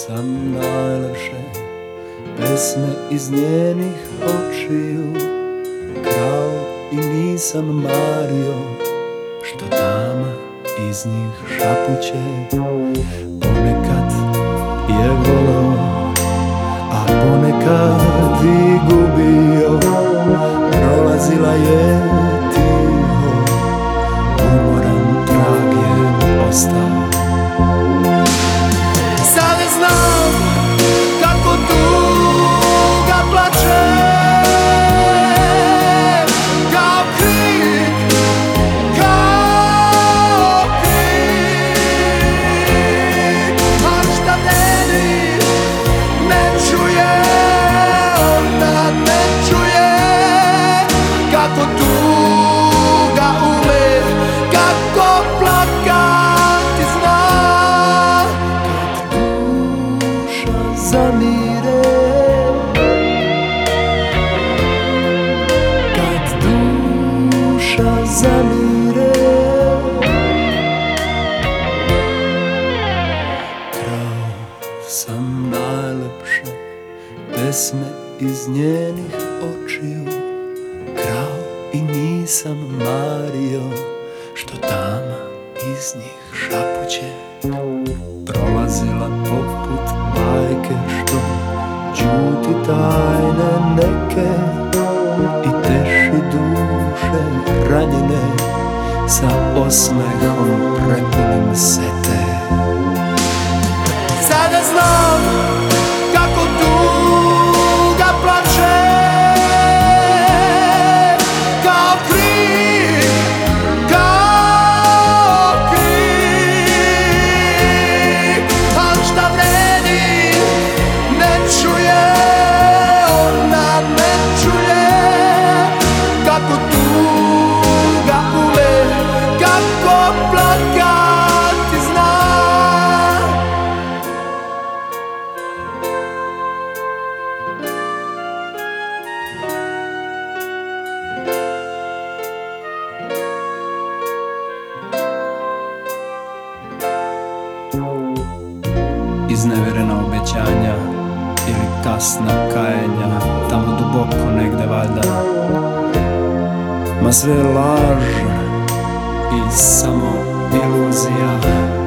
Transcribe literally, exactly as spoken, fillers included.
sam najlepše pesme iz njenih očiju krao i nisam mario što tama iz njih šapuće. Ponekad je voleo, a ponekad i gubio, prolazila je tiho, umoran trag je ostao. Sad ne znam kako tuga plače, kao krik, kao krik, a šta meni ne čuje, ona ne čuje, kako tuga ume, kako plakati zna. Zamire, kad duša zamire, krao sam najlepše pesme iz njenih očiju krao i nisam mario što tama iz njih šapuće. Prolazila poput bajke što ćuti tajne neke i teši duše ranjene sa osmehom prepunim sete. Sada znam kako tuga plače, kao krik, kao krik, al šta vredi ne čuje, ona ne čuje, kako tuga ume, kako plakati zna. Izneverena obećanja ili kasna kajenja, tamo duboko negde valjda, ma sve je laž i samo iluzija.